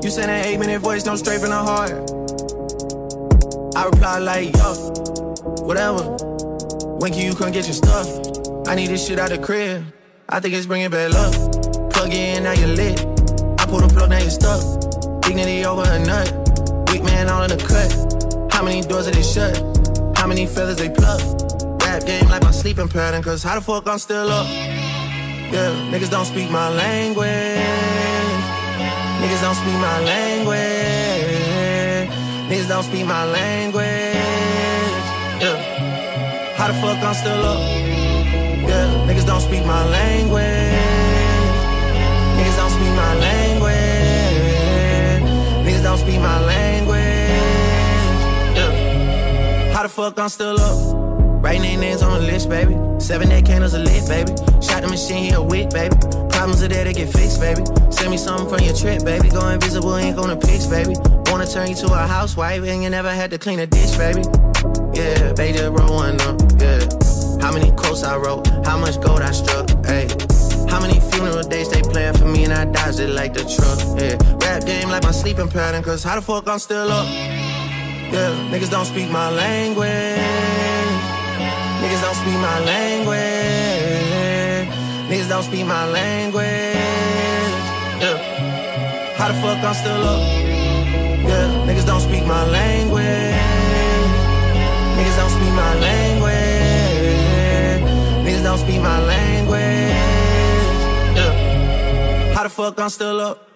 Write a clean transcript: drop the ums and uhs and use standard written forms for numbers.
You send an 8-minute voice, no straight from the heart. I reply like, yo, whatever. When can you come get your stuff? I need this shit out the crib. I think it's bringing bad luck. Plug in, now you're lit. I pull the plug, now you're stuck. Dignity over a nut. Weak man all in the cut. How many doors are they shut? How many feathers they pluck? Rap game like my sleeping pattern, cause how the fuck I'm still up? Yeah, niggas don't speak my language. Niggas don't speak my language. Niggas don't speak my language. Yeah, how the fuck I'm still up? Yeah, niggas don't speak my language. Niggas don't speak my language. Niggas don't speak my language. Yeah, how the fuck I'm still up? Writing their names on the list, baby. 7-day candles are lit, baby. Shot the machine, he a wick, baby. Problems are there to get fixed, baby. Send me something from your trip, baby. Go invisible, ink on the pics, baby. Wanna turn you to a housewife, and you never had to clean a dish, baby. Yeah, baby, just roll one up, yeah. How many quotes I wrote, how much gold I struck, ayy. How many funeral dates they playing for me, and I dodged it like the truck, yeah. Rap game like my sleeping pattern, cause how the fuck I'm still up? Yeah, niggas don't speak my language. Niggas don't speak my language. Niggas don't speak my language. Yeah, how the fuck I'm still up? Yeah, niggas don't speak my language. Niggas don't speak my language. Niggas don't speak my language. Yeah, how the fuck I'm still up?